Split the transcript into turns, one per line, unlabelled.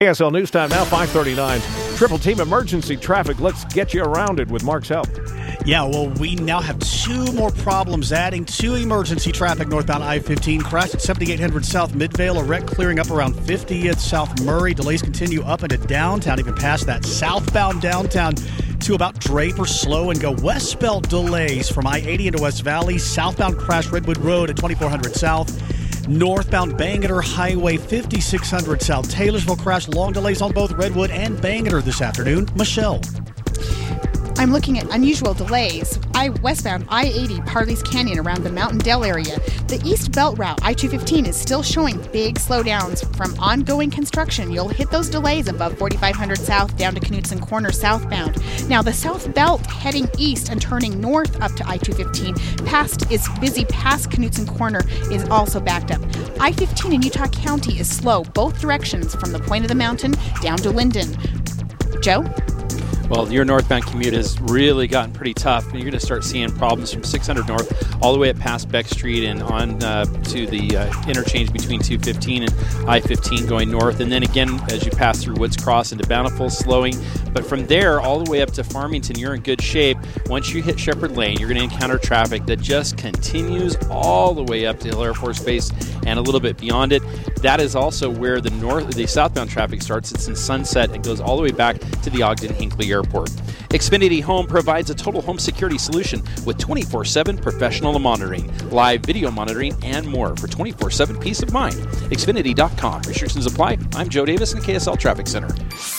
KSL News Time now, 5:39. Triple Team Emergency Traffic. Let's get you around it with Mark's help.
Yeah, well, we now have two more problems adding to emergency traffic northbound I-15. Crash at 7800 South Midvale. A wreck clearing up around 50th South Murray. Delays continue up into downtown, even past that southbound downtown to about Draper. Slow and go westbound delays from I-80 into West Valley. Southbound crash Redwood Road at 2400 South. Northbound Bangerter Highway 5600 South. Taylorsville crash. Long delays on both Redwood and Bangerter this afternoon. Michelle.
I'm looking at unusual delays. Westbound I-80 Parley's Canyon around the Mountain Dell area. The East Belt route, I-215, is still showing big slowdowns from ongoing construction. You'll hit those delays above 4500 South down to Knutson Corner southbound. Now, the South Belt heading east and turning north up to I-215 is busy past Knutson Corner is also backed up. I-15 in Utah County is slow both directions from the point of the mountain down to Linden. Joe?
Well, your northbound commute has really gotten pretty tough. You're going to start seeing problems from 600 north all the way up past Beck Street and on to the interchange between 215 and I-15 going north. And then again, as you pass through Woods Cross into Bountiful, slowing. But from there all the way up to Farmington, you're in good shape. Once you hit Shepherd Lane, you're going to encounter traffic that just continues all the way up to Hill Air Force Base and a little bit beyond it. That is also where the southbound traffic starts. It's in Sunset and goes all the way back to the Ogden-Hinckley Airport. Xfinity Home provides a total home security solution with 24/7 professional monitoring, live video monitoring, and more for 24/7 peace of mind. Xfinity.com. Restrictions apply. I'm Joe Davis in the KSL Traffic Center.